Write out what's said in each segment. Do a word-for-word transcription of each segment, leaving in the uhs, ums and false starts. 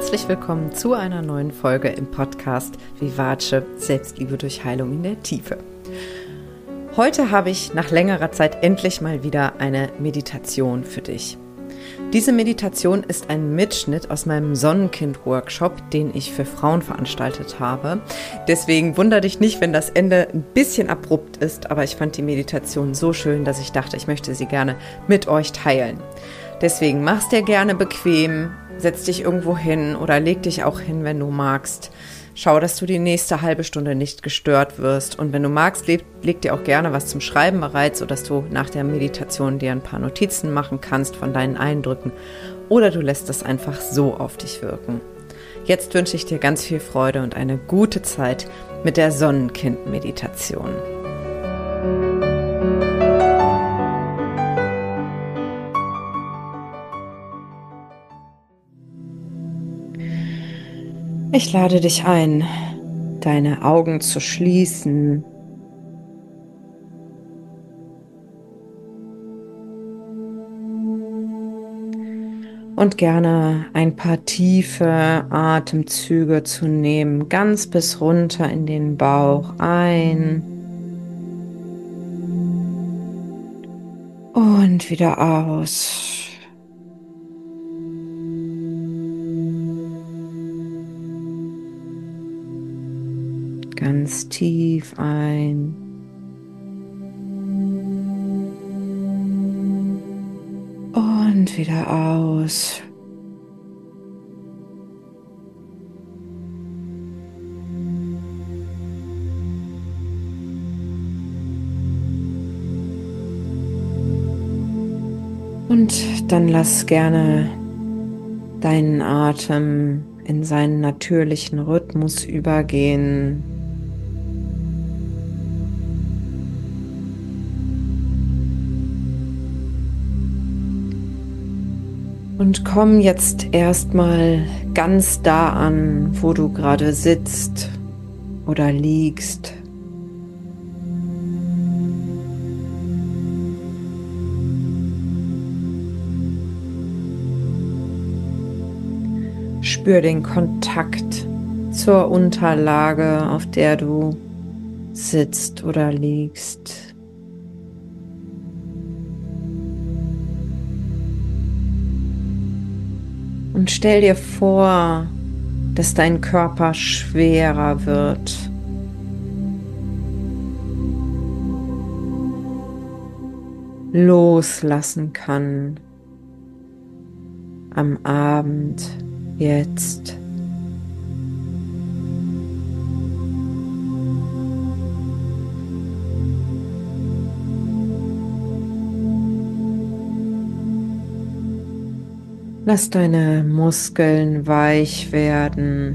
herzlich willkommen zu einer neuen Folge im Podcast Vivace Selbstliebe durch Heilung in der Tiefe. Heute habe ich nach längerer Zeit endlich mal wieder eine Meditation für dich. Diese Meditation ist ein Mitschnitt aus meinem Sonnenkind-Workshop, den ich für Frauen veranstaltet habe. Deswegen wundere dich nicht, wenn das Ende ein bisschen abrupt ist, aber ich fand die Meditation so schön, dass ich dachte, ich möchte sie gerne mit euch teilen. Deswegen mach's dir gerne bequem, setz dich irgendwo hin oder leg dich auch hin, wenn du magst. Schau, dass du die nächste halbe Stunde nicht gestört wirst. Und wenn du magst, leg, leg dir auch gerne was zum Schreiben bereit, sodass du nach der Meditation dir ein paar Notizen machen kannst von deinen Eindrücken. Oder du lässt es einfach so auf dich wirken. Jetzt wünsche ich dir ganz viel Freude und eine gute Zeit mit der Sonnenkind-Meditation. Ich lade dich ein, deine Augen zu schließen und gerne ein paar tiefe Atemzüge zu nehmen, ganz bis runter in den Bauch ein und wieder aus. Ganz tief ein und wieder aus. Und dann lass gerne deinen Atem in seinen natürlichen Rhythmus übergehen. Und komm jetzt erstmal ganz da an, wo du gerade sitzt oder liegst. Spür den Kontakt zur Unterlage, auf der du sitzt oder liegst. Und stell dir vor, dass dein Körper schwerer wird. Loslassen kann am Abend, jetzt. Lass deine Muskeln weich werden.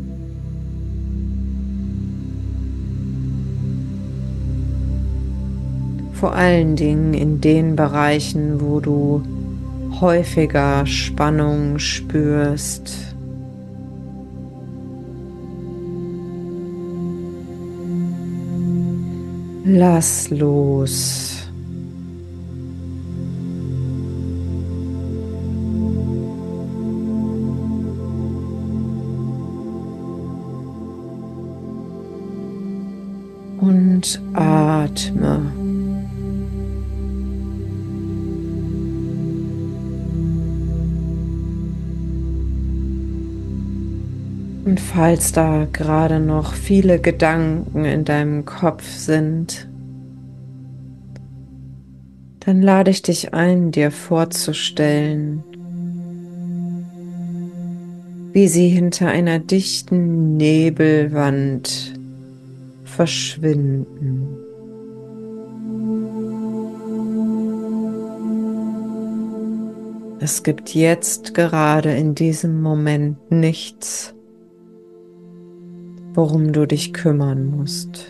Vor allen Dingen in den Bereichen, wo du häufiger Spannung spürst. Lass los. Und atme. Und falls da gerade noch viele Gedanken in deinem Kopf sind, dann lade ich dich ein, dir vorzustellen, wie sie hinter einer dichten Nebelwand verschwinden. Es gibt jetzt gerade in diesem Moment nichts, worum du dich kümmern musst.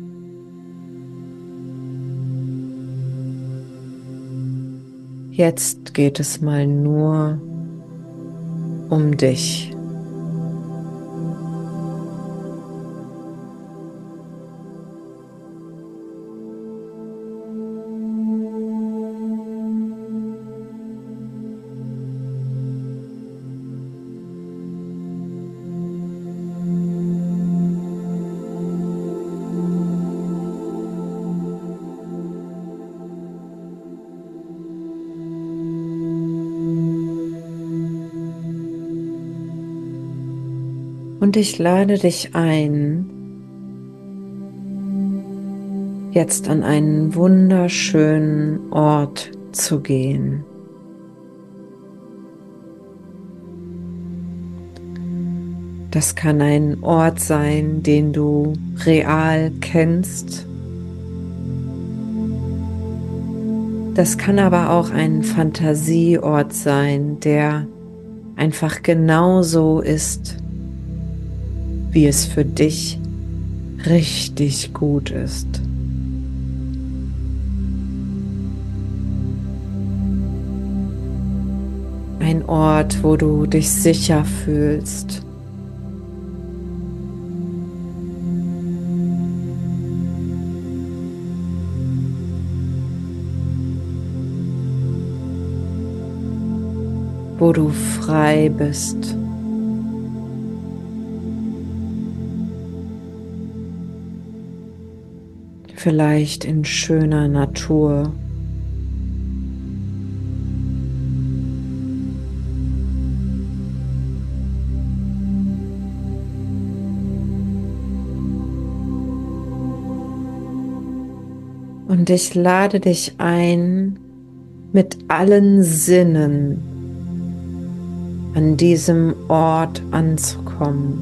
Jetzt geht es mal nur um dich. Und ich lade dich ein, jetzt an einen wunderschönen Ort zu gehen. Das kann ein Ort sein, den du real kennst. Das kann aber auch ein Fantasieort sein, der einfach genauso ist, wie es für dich richtig gut ist. Ein Ort, wo du dich sicher fühlst. Wo du frei bist. Vielleicht in schöner Natur. Und ich lade dich ein, mit allen Sinnen an diesem Ort anzukommen.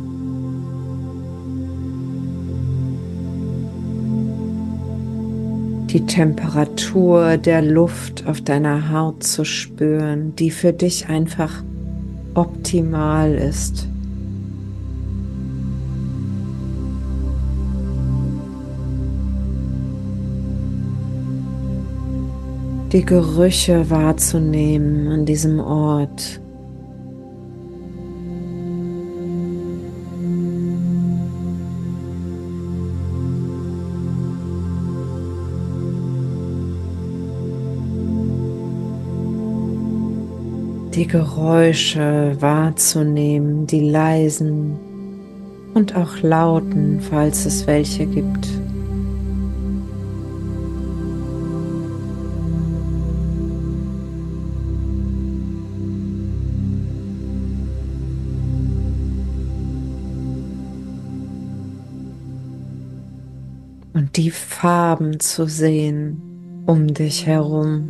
Die Temperatur der Luft auf deiner Haut zu spüren, die für dich einfach optimal ist. Die Gerüche wahrzunehmen an diesem Ort. Die Geräusche wahrzunehmen, die leisen und auch lauten, falls es welche gibt. Und die Farben zu sehen um dich herum.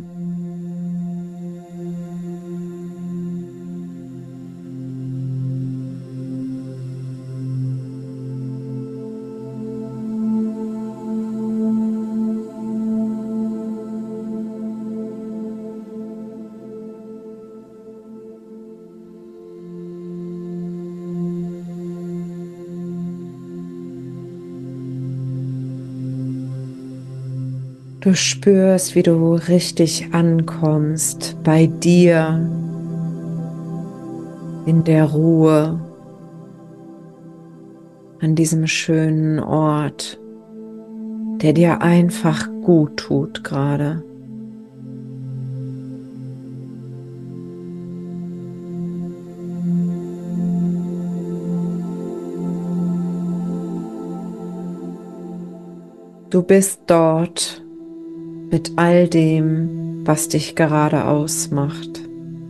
Du spürst, wie du richtig ankommst bei dir, in der Ruhe, an diesem schönen Ort, der dir einfach gut tut gerade. Du bist dort mit all dem, was dich gerade ausmacht.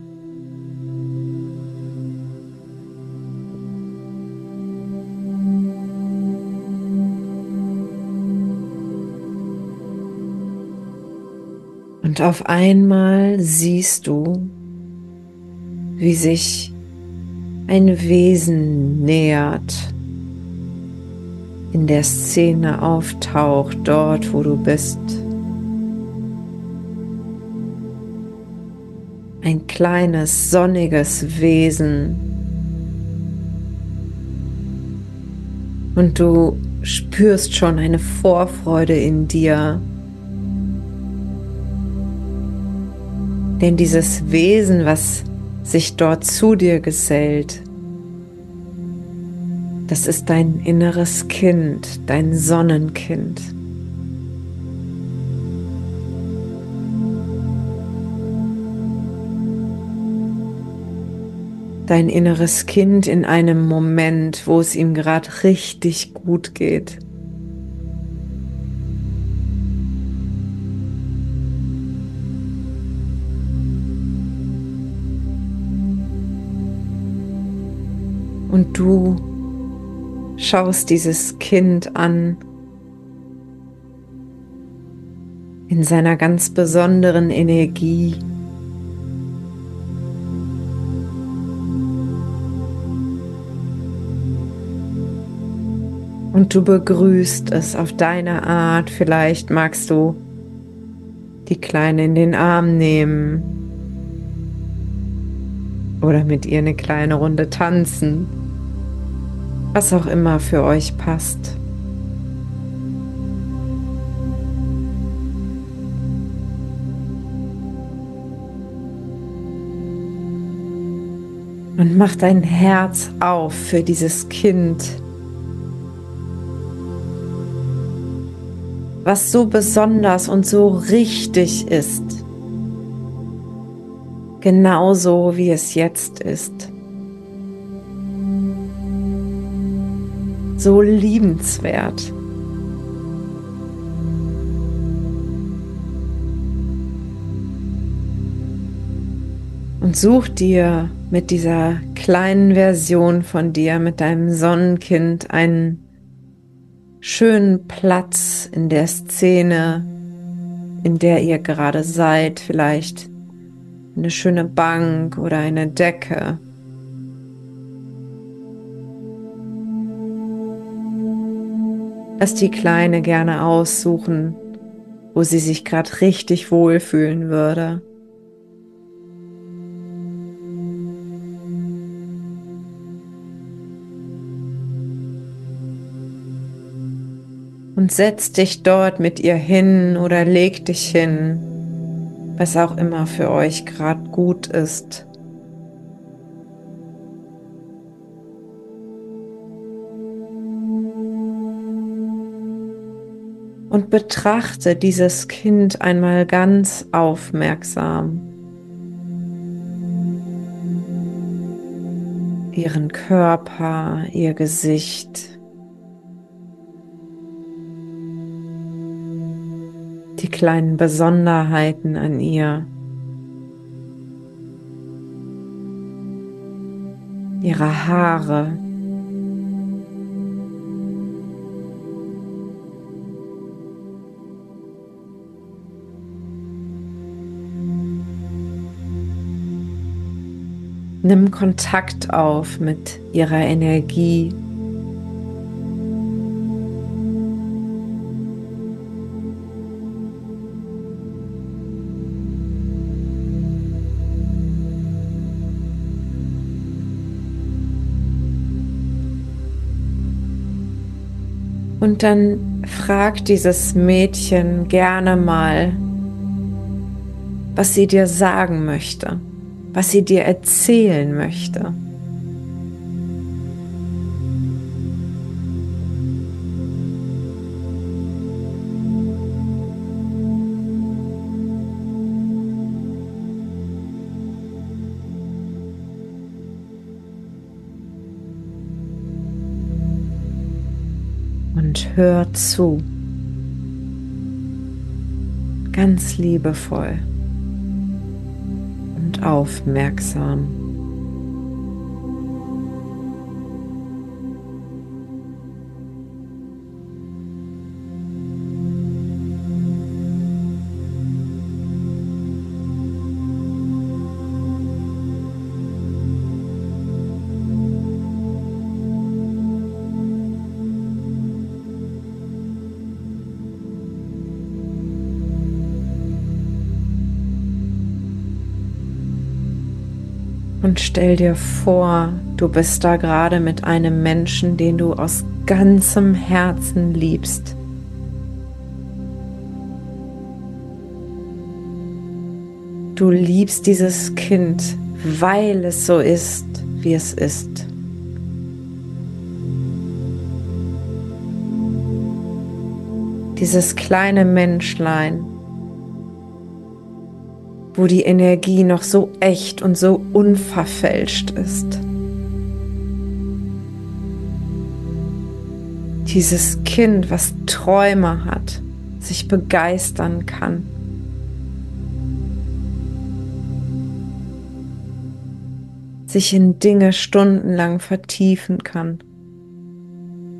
Und auf einmal siehst du, wie sich ein Wesen nähert, in der Szene auftaucht, dort wo du bist. Ein kleines, sonniges Wesen. Und du spürst schon eine Vorfreude in dir. Denn dieses Wesen, was sich dort zu dir gesellt, das ist dein inneres Kind, dein Sonnenkind. Dein inneres Kind in einem Moment, wo es ihm gerade richtig gut geht. Und du schaust dieses Kind an in seiner ganz besonderen Energie. Und du begrüßt es auf deine Art. Vielleicht magst du die Kleine in den Arm nehmen oder mit ihr eine kleine Runde tanzen, was auch immer für euch passt. Und mach dein Herz auf für dieses Kind, was so besonders und so richtig ist, genauso wie es jetzt ist, so liebenswert. Und such dir mit dieser kleinen Version von dir, mit deinem Sonnenkind, einen schönen Platz in der Szene, in der ihr gerade seid. Vielleicht eine schöne Bank oder eine Decke. Lass die Kleine gerne aussuchen, wo sie sich gerade richtig wohlfühlen würde. Und setz dich dort mit ihr hin oder leg dich hin, was auch immer für euch gerade gut ist. Und betrachte dieses Kind einmal ganz aufmerksam. Ihren Körper, ihr Gesicht. Die kleinen Besonderheiten an ihr, ihre Haare, nimm Kontakt auf mit ihrer Energie. Und dann frag dieses Mädchen gerne mal, was sie dir sagen möchte, was sie dir erzählen möchte. Und hör zu, ganz liebevoll und aufmerksam. Und stell dir vor, du bist da gerade mit einem Menschen, den du aus ganzem Herzen liebst. Du liebst dieses Kind, weil es so ist, wie es ist. Dieses kleine Menschlein, wo die Energie noch so echt und so unverfälscht ist. Dieses Kind, was Träume hat, sich begeistern kann. Sich in Dinge stundenlang vertiefen kann.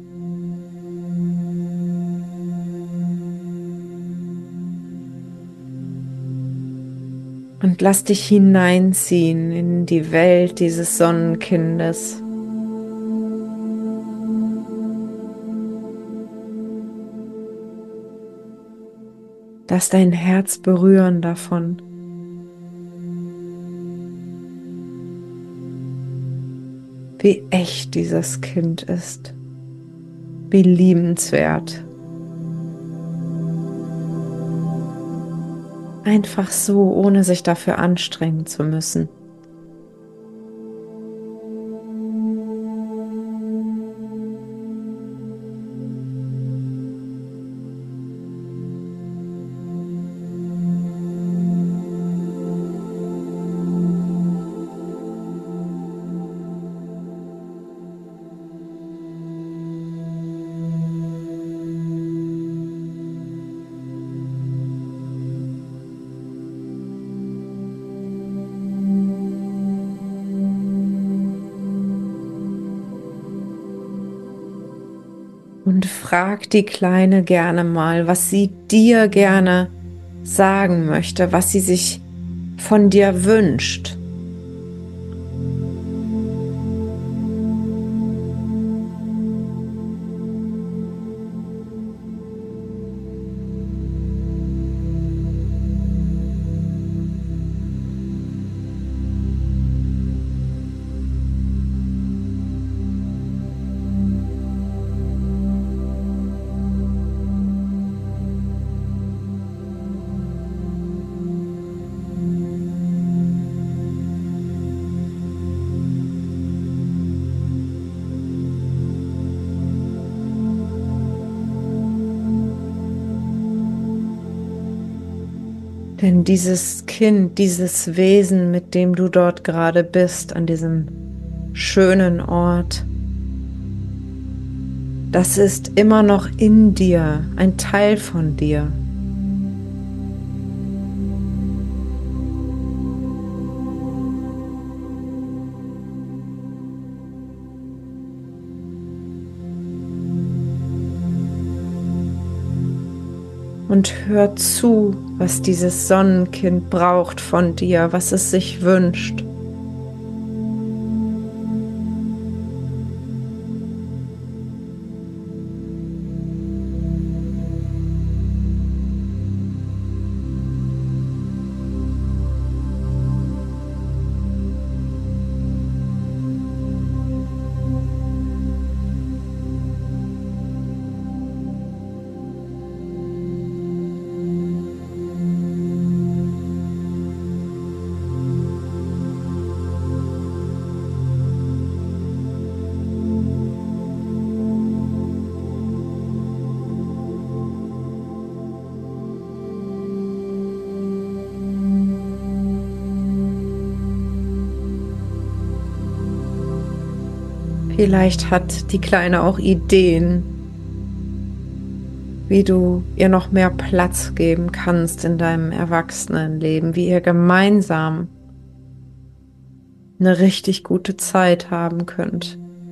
Und lass dich hineinziehen in die Welt dieses Sonnenkindes. Lass dein Herz berühren davon. Wie echt dieses Kind ist. Wie liebenswert. Einfach so, ohne sich dafür anstrengen zu müssen. Und frag die Kleine gerne mal, was sie dir gerne sagen möchte, was sie sich von dir wünscht. Denn dieses Kind, dieses Wesen, mit dem du dort gerade bist, an diesem schönen Ort, das ist immer noch in dir, ein Teil von dir. Und hör zu, was dieses Sonnenkind braucht von dir, was es sich wünscht. Vielleicht hat die Kleine auch Ideen, wie du ihr noch mehr Platz geben kannst in deinem Erwachsenenleben, wie ihr gemeinsam eine richtig gute Zeit haben könnt.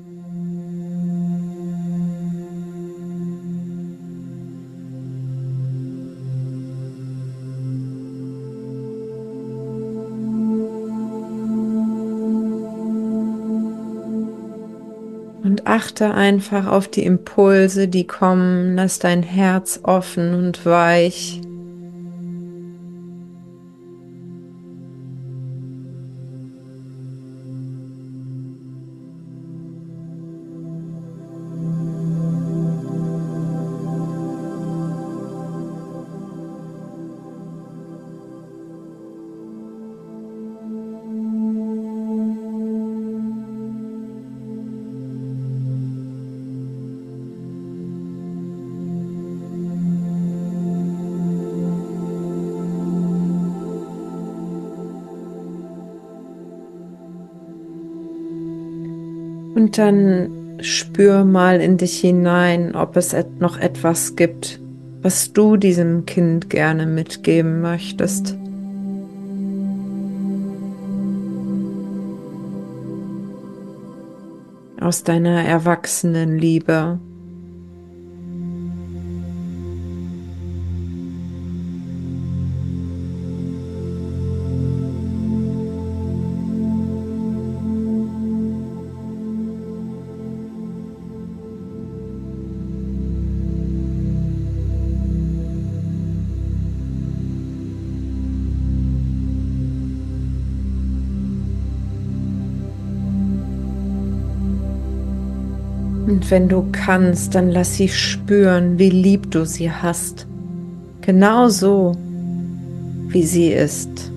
Und achte einfach auf die Impulse, die kommen. Lass dein Herz offen und weich. Und dann spür mal in dich hinein, ob es noch etwas gibt, was du diesem Kind gerne mitgeben möchtest. Aus deiner Erwachsenenliebe. Und wenn du kannst, dann lass sie spüren, wie lieb du sie hast. Genau so, wie sie ist.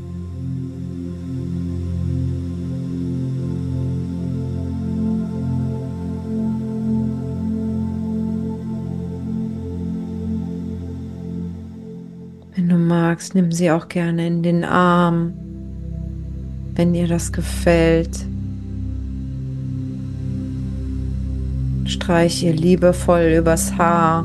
Wenn du magst, nimm sie auch gerne in den Arm, wenn dir das gefällt. Streich ihr liebevoll übers Haar.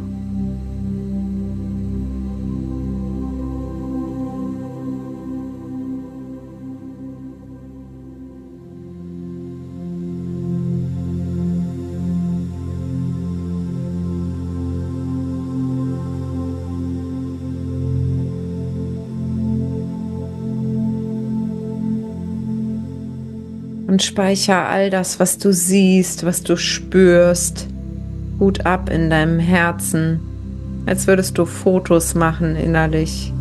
Und speicher all das, was du siehst, was du spürst, gut ab in deinem Herzen, als würdest du Fotos machen innerlich.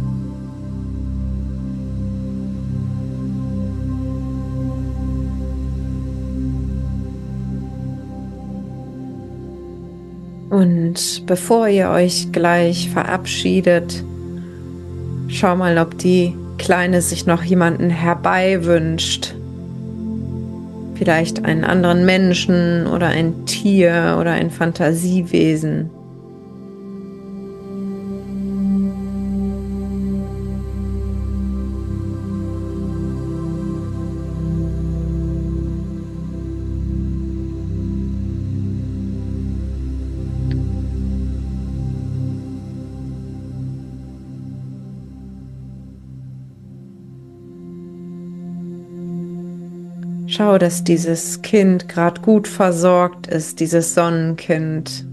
Und bevor ihr euch gleich verabschiedet, schau mal, ob die Kleine sich noch jemanden herbei wünscht. Vielleicht einen anderen Menschen oder ein Tier oder ein Fantasiewesen. Schau, dass dieses Kind gerade gut versorgt ist, dieses Sonnenkind.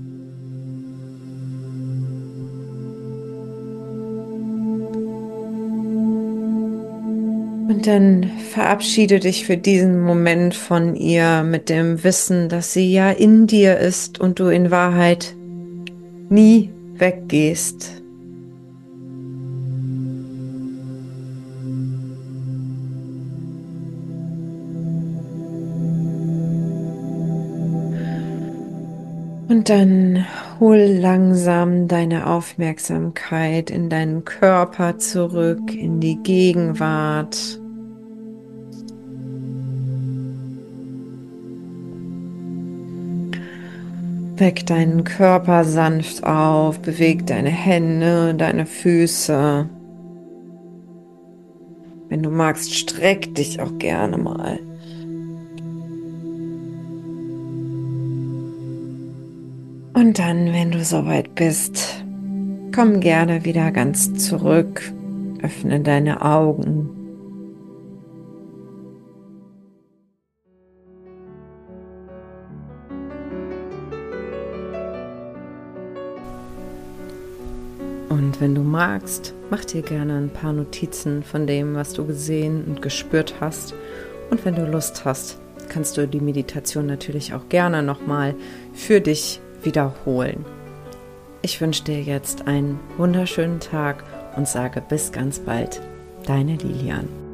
Und dann verabschiede dich für diesen Moment von ihr mit dem Wissen, dass sie ja in dir ist und du in Wahrheit nie weggehst. Und dann hol langsam deine Aufmerksamkeit in deinen Körper zurück, in die Gegenwart. Weck deinen Körper sanft auf, beweg deine Hände, deine Füße. Wenn du magst, streck dich auch gerne mal. Und dann, wenn du soweit bist, komm gerne wieder ganz zurück, öffne deine Augen. Und wenn du magst, mach dir gerne ein paar Notizen von dem, was du gesehen und gespürt hast. Und wenn du Lust hast, kannst du die Meditation natürlich auch gerne nochmal für dich wiederholen. Ich wünsche dir jetzt einen wunderschönen Tag und sage bis ganz bald. Deine Lilian.